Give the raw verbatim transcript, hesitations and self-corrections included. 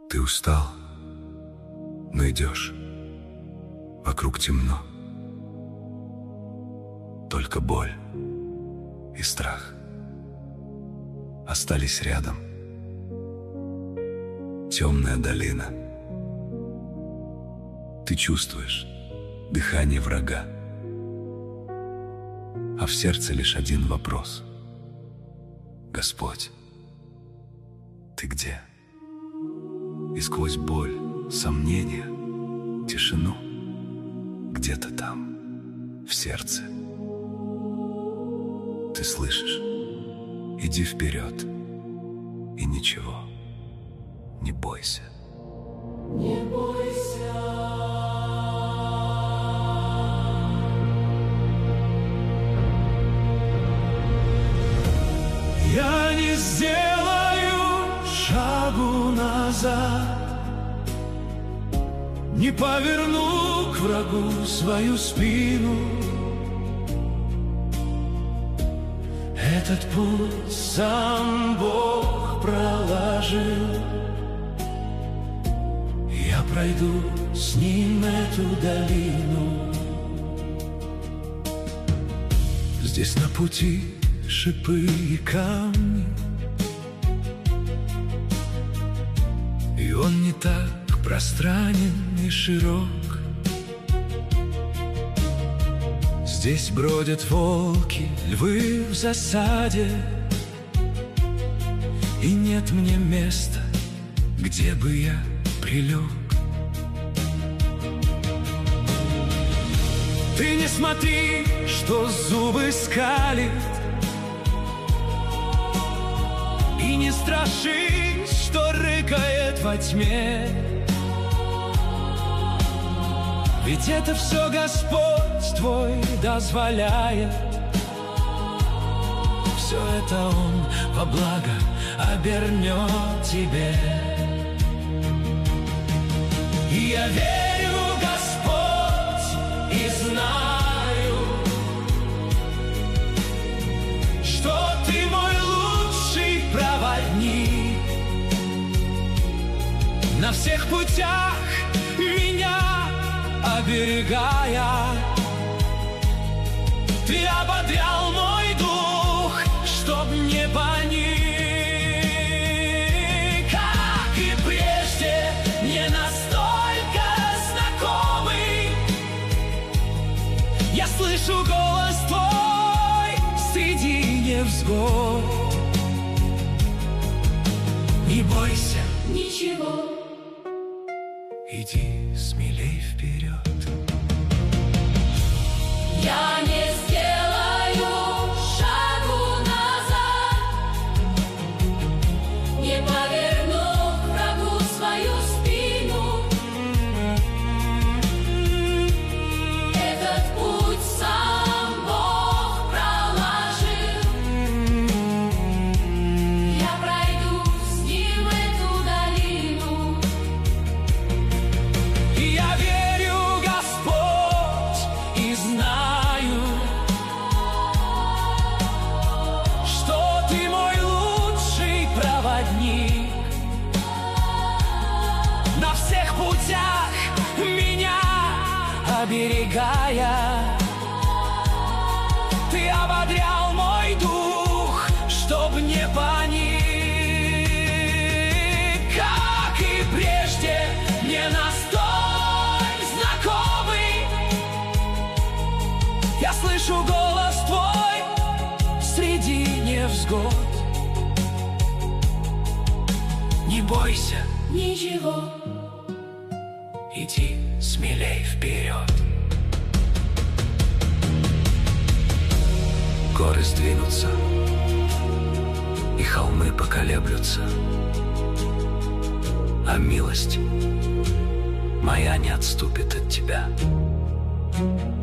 Ты устал, но идешь. Вокруг темно. Только боль и страх остались рядом. Темная долина. Ты чувствуешь дыхание врага, а в сердце лишь один вопрос: Господь, Ты где? И сквозь боль, сомнения, тишину, где-то там, в сердце, ты слышишь: иди вперед и ничего не бойся. Не бойся. Я не сделаю шагу назад, не поверну к врагу свою спину. Этот путь сам Бог проложил, я пройду с Ним эту долину. Здесь на пути шипы и камни, и он не так пространен и широк. Здесь бродят волки, львы в засаде, и нет мне места, где бы я прилег. Ты не смотри, что зубы скалит, и не страшись, что рыкает во тьме. Ведь это все Господь твой дозволяет, все это Он во благо обернет тебе. И я верю, Господь, и знаю, что Ты мой лучший проводник. На всех путях меня оберегая, Ты ободрял мой дух, чтоб не паник. Как и прежде, не настолько знакомый, я слышу голос Твой среди невзгод. Не бойся ничего, иди смелей вперед. Я не сделаю шагу назад, не поверну к врагу свою спину. Этот путь сам Бог проложил, я пройду с Ним эту долину. И я верю, Господь, и знаю, что Ты мой лучший проводник. На всех путях меня оберегая, Ты ободрял мой дух, чтоб не паник. Как и прежде, не настоль знакомый, я слышу голос Твой среди невзгод. Не бойся ничего, иди смелей вперед. Горы сдвинутся, и холмы поколеблются, а милость моя не отступит от тебя.